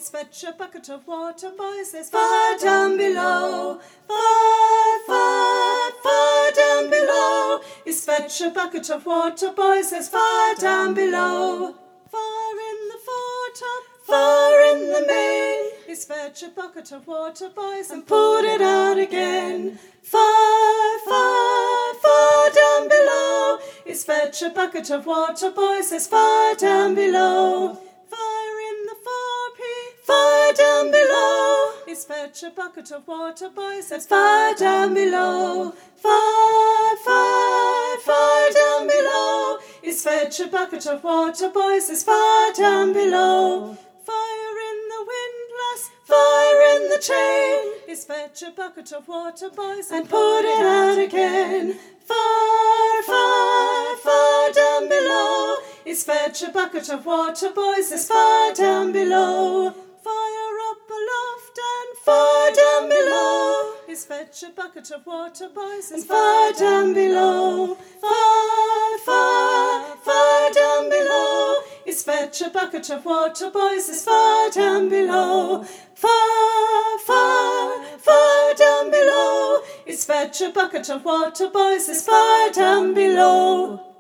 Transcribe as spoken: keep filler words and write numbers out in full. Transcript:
It's fetch a bucket of water, boys, there's fire down below. Fire, fire, fire down below. It's fetch a bucket of water, boys, there's fire down below. Fire in the foretop, fire in the main. It's fetch a bucket of water, boys, and put it out again. Fire, fire, fire down below. It's fetch a bucket of water, boys, there's fire down below. Fire in the forepeak, fire down below. It's fetch a bucket of water, boys, there's fire down below. Fire, fire, fire down below. It's fetch a bucket of water, boys, there's fire down below. Fire in the windlass, fire in the chain. It's fetch a bucket of water, boys, and put it out again. Fire, fire, fire down below. It's fetch a bucket of water, boys, there's fire down below. Fire up aloft and fire down below. It's fetch a bucket of water, boys, and fire down below. Fire, fire, fire down below. It's fetch a bucket of water, boys, there's fire down below. Fire, fire, fire down below. It's fetch a bucket of water, boys, there's fire down below.